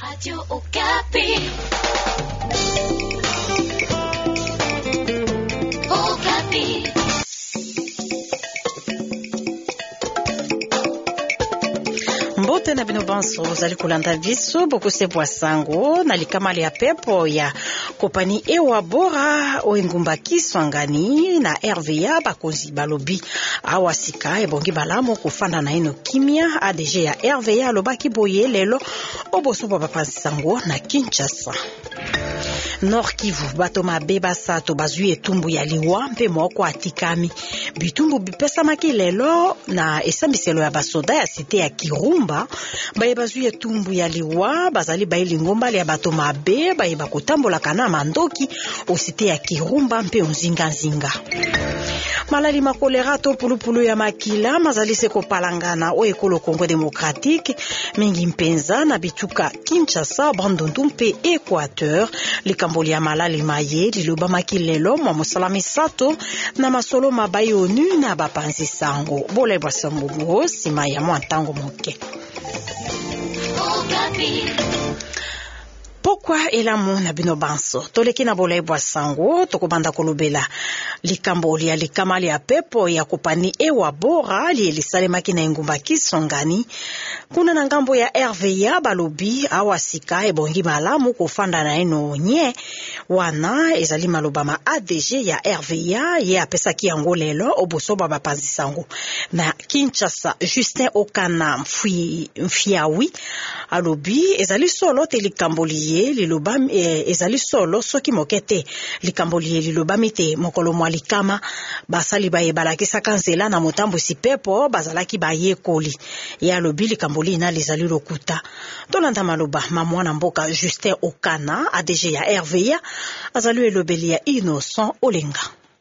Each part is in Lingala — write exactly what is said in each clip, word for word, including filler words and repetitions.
Radio Okapi. Okapi. Mbote na bino banso bozali kolanda biso bokuse bwasango na likamali ya pepo ya kopani ewa bora o engumba kiswangani na R V A bakozi balobi awasika ebongi balamu kufanda na ino kimia A D G ya R V A lobaki boye lelo oboso bapanzisango na Kinshasa. Nord Kivu bato mabe basato bazwi etumbu ya liwa mpe moko atikami bitumbu bipesamaki lelo na esambiselo ya basoda ya site ya Kirumba baye bazwi etumbu ya liwa bazali baili ngomba ya bato mabe baye bakotambola kana mandoki o site ya Kirumba mpe onzinga nzinga malali makolera to pulupulu ya makila mazali se kopalangana o ekolo Congo Démocratique mingi mpenza na bituka Kinshasa Bandundu mpe Equateur likamboli ya malali maye liloba makilelo mwa mosala misato na masolo mabai onu na bapanzi sango bole basambugo sima ya mwantango moke. Pokwa elamu na bino banso toleki na bola ebwa sango tokobanda kolobela likamboli ya likamali ya pepo ya kopani ewa bora li elisalemaki na engumba kisongani kuna na ngambo ya R V A balobi awasika ebongi malamu kofanda na eno nye wana ezali maloba ma A D G ya R V A ye apesaki yango lelo oboso ba bapanzi sango na Kinshasa. Justin Okana mfui mfiawi alobi ezali solo te likamboli liloba eh, ezali solo soki mokete likamboli liloba mite mokolo mwalikama basali baye balakisa kanzela na motambo sipepo bazalaki baye koli ya lobi likamboli na lizali lokuta tolanda maloba mamwana mboka Justin Okana A D G ya R V A azali elobeli ya Innocent Olenga.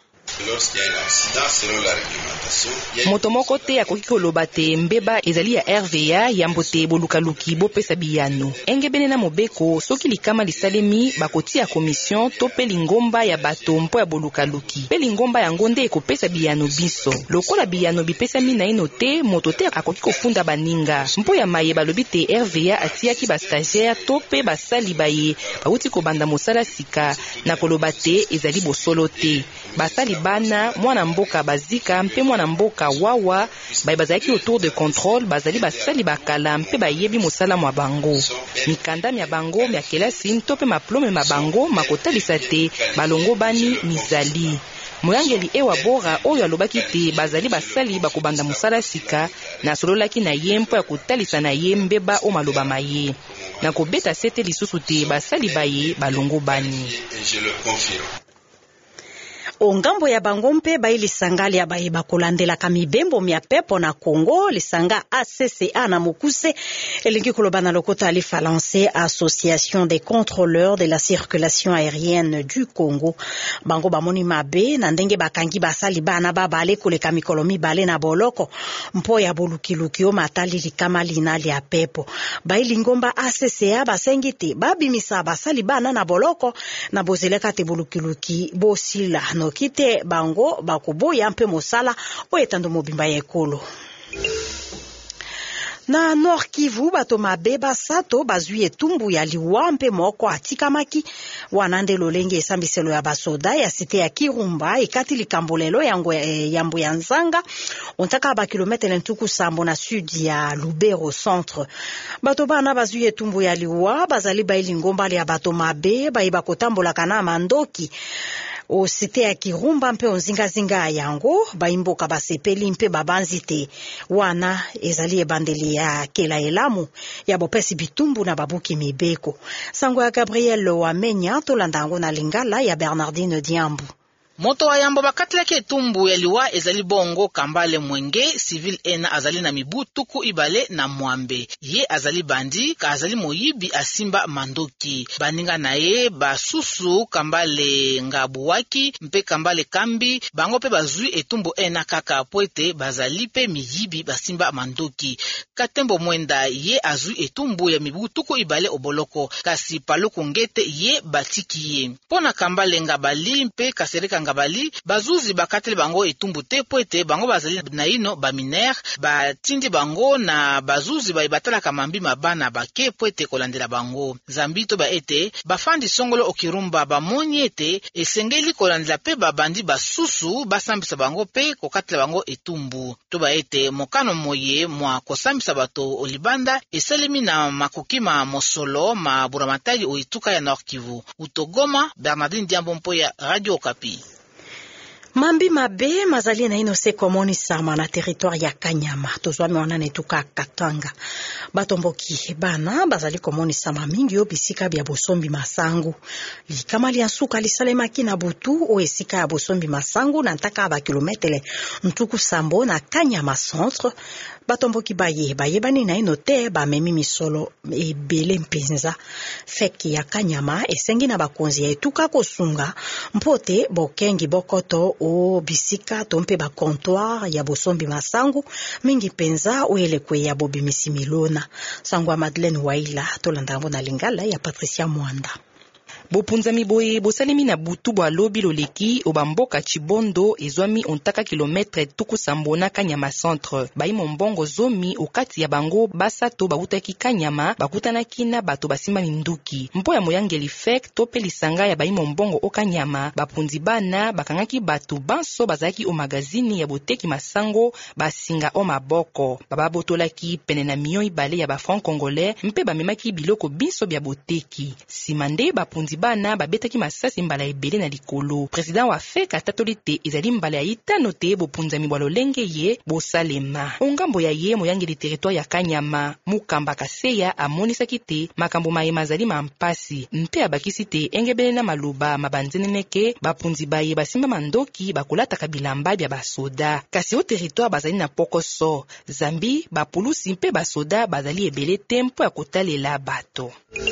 Moto moko te akoki koloba te mbeba ezali ya R V A yambo te bolukaluki bopesa biyano engebene na mobeko soki likama lisalemi bakoti ya komision to pe lingomba ya bato mpo ya bolukaluki pe lingomba yango nde ekopesa biyano biso lokola biyano bipesami na ino te moto te akoki kofunda baninga mpo ya maye balobi te R V A atiaki bastagiaire to pe basali baye bauti kobanda mosala sika na koloba te ezali bosolo te basali bana mwana mboka bazika mpe mwana mboka wawa baye bazalaki autour de contrôle bazali basali bakala mpe bayebi mosala mwa bango mikanda mya bango mya kelasi nto mpe maplome mabango makotalisa te balongo bani mizali moyangeli ewa bora oyo alobaki te bazali basali bakobanda mosala sika na sololaki na ye mpo ya kotalisa na ye mbeba o maloba maye na kobeta sete lisusu te basali baye balongo bani. Ongambo ya bango mpe bayi lisanga ya baye bakolandela kamibembo mya pepo na Congo lisanga A C C A na mokuse elingi koloba na lokota alifa lancé Association des contrôleurs de la circulation aérienne du Congo bango bamoni mabe na ndenge bakangi basali bana babale koleka mikolo mibale na boloko mpo ya bolukiluki o matali likama linali ya pepo bayi lingomba A C C A basengi te babimisa basali bana na boloko na bozeleka te bolukiluki bosila no kite bango bakoboya mpe mosala o etando mobimba ya ekolo. Na Nord Kivu bato mabe basato bazwi etumbu ya liwa mpe moko atikamaki wanande lolenge esambiselo ya basoda ya site ya Kirumba ekati likambolelo yango yambo ya nzanga ontaka ba kilometre ntuku sambo na sud ya Lubero centre bato bana bazwi etumbu ya liwa bazali baili ngomba ya bato mabe bayi bakotambola kana mandoki o site ya Kirumba mpe onzinga zinga yango baimboka basepeli mpe babanzi te wana ezali ebandeli ya kela elamu ya bopesi bitumbu na babuki mibeko sango ya Gabriel Wamenya tolanda yango na lingala ya Bernardine Diambu. Moto wa yambo bakatilaki etumbu ya liwa ezali bongo Kambale Mwenge civil ena azali na mibu tuku ibale na mwambe ye azali bandi ka azali moyibi asimba mandoki baninga na ye basusu Kambale Ngabuwaki mpe Kambale Kambi bango pe bazui etumbu ena kaka poete bazali pe miyibi basimba mandoki Katembo Mwenda ye azui etumbu ya mibu tuku ibale oboloko kasi Paluku Ngete ye batiki ye pona Kambale Ngabali mpe Kasereka ngabali bazuzi bakateli bango etumbu te po ete bango bazali na ino baminere batindi bango na bazuzi baye batalaka mambi mabana bake po ete kolandela bango. Zambi to ba ete bafandi songolo okirumba bamoni ete esengeli kolandela pe babandi basusu basambisa bango pe kokatela bango etumbu. To ba ete mokano moye mwa kosambisa bato olibanda esalemi na makoki ma mosolo ma buramatari oituka ya Nord Kivu. Utogoma, Bernardine Diambo Mpoya, Radio Okapi. Mambi mabe mazali na inose komoni sama na territoire ya Kanyama tozwami wana netuka Katanga batomboki bana bazali komoni sama mingi yo bisika bya bosombi masangu likama lia suka lisalema kina butu o esika ya bosombi masangu na ntaka ba kilometre ntuku sambo na Kanyama centre batomboki baye baye bani na inote ba memi misolo ebele mpenza feki ya Kanyama esengi na bakonzi ya etuka kosunga mpote bokengi bokoto o bisika tompe ba comptoir ya bosombi masangu mingi penza o elekwe ya bobimisi milona sangwa Madeleine Waila tolandambo na lingala ya Patricia Mwanda. Bopunza miboye bosalemi na butu bwa lobi loleki obamboka Chibondo ezwami ontaka kilometre tuku sambona Kanyama centre baimo mbongo zomi okati ya bango basato bautaki Kanyama bakutana kina bato basimba minduki mpo ya moyangeli fek tope lisanga ya baimo mbongo o Kanyama bapunzi bana bakangaki bato banso bazaki o magazini ya boteki masango basinga o maboko bababotolaki pene na million ibale ya ba franc congolais mpe bamemaki biloko binso bya boteki simande bapunzi bana babetaki masasi mbala ebele na likolo. President wa fek atatoli te ezali mbala ya itano te bopunzami bwa lolenge ye bosalema. Ongambo ya ye moyangeli territoire ya Kanyama Mukamba Kaseya amonisaki te makambo mayema azali mampasi mpe abakisi te engebele na maluba mabanzeneneke bapunzi baye basimba mandoki bakolataka bilamba bya basoda kasi o territoire bazali na pokoso Zambi bapulusi mpe basoda bazali ebele te mpo ya kotalela bato.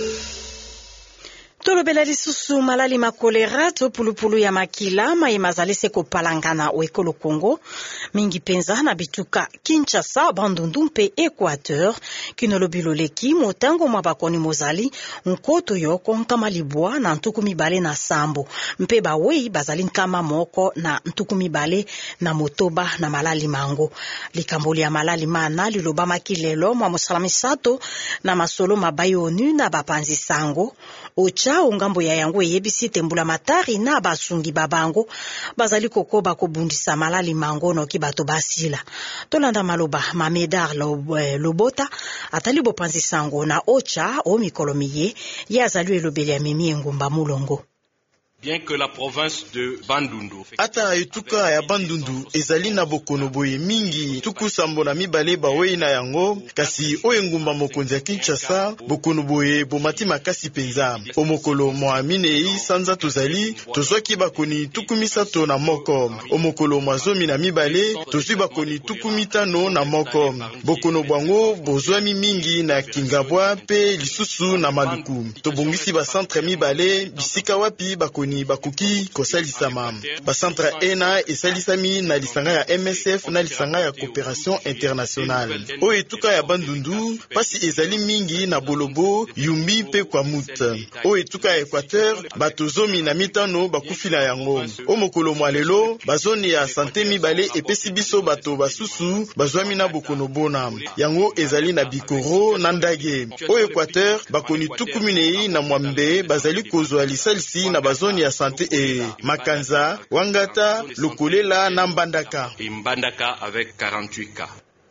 Tolobela lisusu malali makolera to pulupulu ya makila mai mazali se kopalangana o ekolo Congo mingi penza na bituka Kinshasa Bandundu mpe Equateur kinolobilo leki motango mwa bakoni mozali nkoto yoko nkama libwa na ntuku mibale na sambo mpe bawei bazali nkama moko na ntuku mibale na motoba na malali mango likamboli ya malali mana liloba makilelo mwa musalami sato na masolo mabayonu na bapanzi sango ocha ongambo ya yango yebisi tembula matari na basungi babango bazali kokoba kobundisa malali mango no ki bato basila tolanda maloba mamedar lobota atali bopanzi sango na ocha o mikolomiye ya zalu elobeli ya mimi ngumba mulongo. Bien que la province de Bandundu ata etuka ya Bandundu ezali na bokono boye mingi tuku sambo na mibale bawei na yango kasi oyo ngumba mokonzi ya Kinshasa bokono boye bomati makasi penza omokolo moaminei sanza tozali tozwaki bakoni tuku misato na moko omokolo mazomi na mibale tozwi bakoni tuku mitano na moko bokono bwango bozwami mingi na Kingabwa pe lisusu na Maluku tobongisi ba centre mibale bisika wapi bakoni bakuki kosalisama ba centre ena esalisami na lisanga ya M S F na lisanga ya coopération internationale o etuka ya Bandundu pasi ezali mingi na Bolobo Yumbi pe kwa Mut o etuka ya Equateur batozomi na mitano bakufila yango o mokolo mwalelo bazoni ya santé mibale epesi biso bato basusu bazwami na bokono bona yango ezali na Bikoro na Ndage o Equateur bakoni tukuminei na Mwambe bazali kozwa lisalisi na bazoni ya santé e Makanza, Wangata, Lukulela na Mbandaka. Mbandaka avec quarante-huit cas.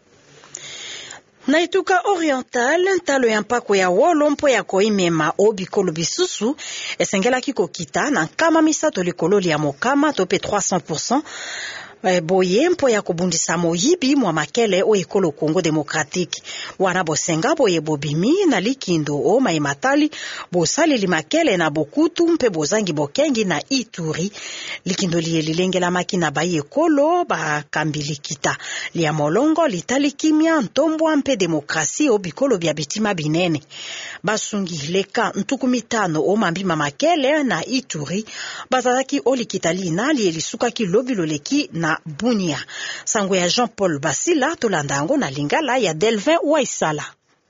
Na ituka oriental ntalo ya mpako ya wolo mpo ya koimema o bikolo bisusu esengela kiko kita na kama misato likolo ya mokama tope trois cents pour cent boye mpo ya kobundisa moyibi mwa makele o ekolo Congo Démocratique wana bosenga boye bobimi na likindo o maimatali bosaleli makele na bokutu mpe bozangi bokengi na Ituri likindo liye lilengela makina baye ekolo bakambilikita lia molongo litali kimia ntombwa mpe demokrasi o bikolo bya bitima binene basungi leka ntuku mitano o mambima makele na Ituri bazalaki o likitalina liye lisuka ki lobiloleki na Bunia sango ya Jean-Paul Basila tolanda yango na lingala ya Delvin Waisala.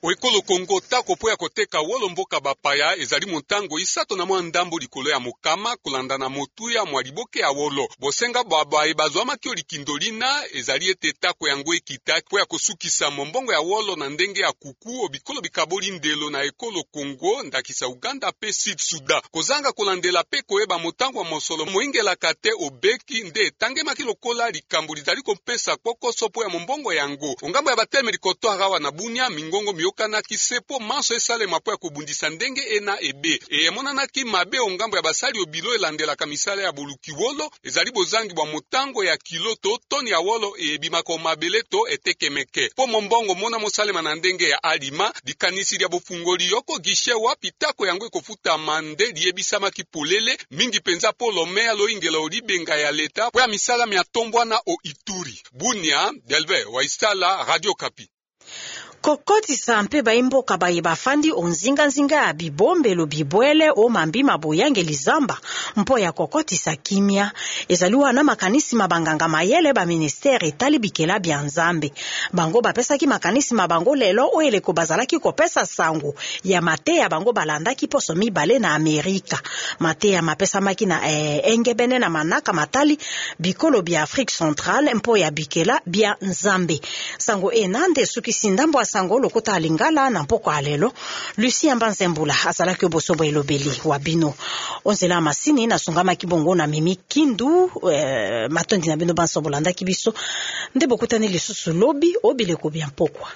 Oekolo Kongo tako po ya koteka wolo mboka bapaya ezali montango isato na mwa ndambo likolo ya mokama kolanda na motuya mwa liboke ya wolo. Bosenga baba ebazwamaki olikindolina ezali ete tako yango ekita po ya kosukisa mombongo ya wolo na ndenge ya kuku obikolo bikaboli ndelo na ekolo Kongo ndakisa Uganda pe Sud Sudan. Kozanga kolandela pe koyeba motango wa mosolo moingelaka te obeki nde etangemaki lokola likambo lizali kopesa kokoso po ya mombongo yango. Ongambo ya batemeli kotoa na bunya mingongo miyokanaki sepo manso esalema po ya kobundisa ndenge ena ebe. E emonanaki mabe ongambo ya basali obilo elandelaka misala ya boluki wolo ezali bozangi bwa motango ya kilo to toni ya wolo ebimaka mabele to etekemeke. Po mombongo mona mosalema na ndenge ya alima dikanisi lya bofungoli yoko gishewa pitako yango ekofuta mande liebisamaki polele mingi penza po lomea loingela olibenga ya leta po ya misala miatombwana o Ituri. Bunia, Delve, Waisala, Radio Kapi. Kokotisa mpe baimboka baye bafandi onzinga-nzinga ya bibombelo bibwele o mambi maboyange lizamba mpo ya kokotisa kimia ezaliwa na makanisi mabanganga mayele ba ministere etali bikela bya nzambe bango bapesaki makanisi mabango lelo o eleko bazalaki kopesa sango ya mate ya bango balandaki poso mibale na Amerika mate ya mapesa maki na eh, engebene na manaka matali bikolo bya Afrique centrale mpo ya bikela bya nzambe sango enande sukisi ndambo sango lokota alingala na mpoko alelo Lucia Mbanzembula azalaki bosobo elobeli wabino onzela masini na sungama kibongo na mimi kindu eh, matondi na bino bansobolanda kibiso nde bokutani lisusu lobi obile ko bien pokwa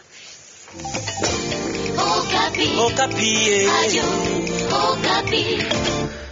Okapi Okapi Okapi